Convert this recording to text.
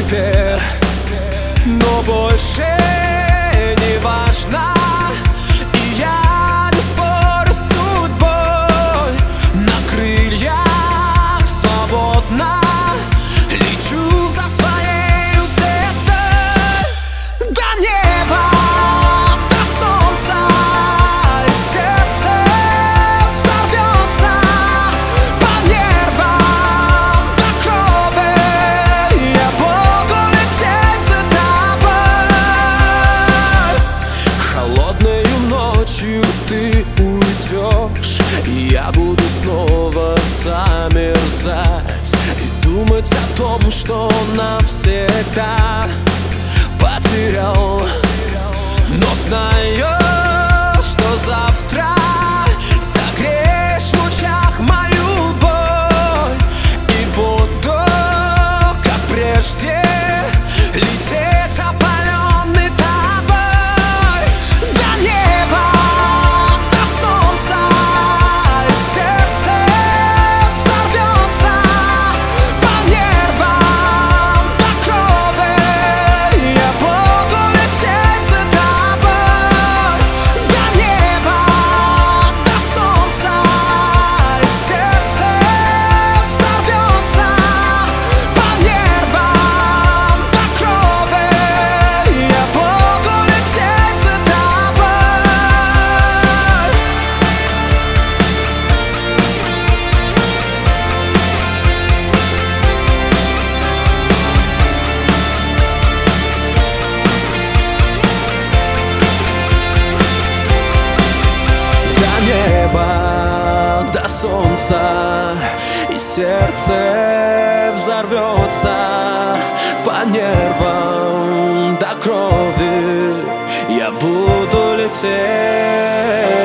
теперь, но больше не важно. И я не спорю с судьбой, на крыльях свободно лечу за своей звездой до неба, до солнца, и сердце взорвется по нервам до крови. Я буду лететь за тобой. Холодною ночью ты уйдешь, и я буду снова замерзать и думать о том, что навсегда потерял. Но знаю, что завтра согреешь в лучах мою боль, и буду, как прежде, лететь опаленный тобой до неба, до солнца, и сердце взорвется по нервам до крови. Я буду лететь за тобой до неба, до солнца, и сердце взорвется по нервам до крови. Я буду лететь за тобой. До неба, до солнца, и сердце взорвется по нервам до крови. Я буду лететь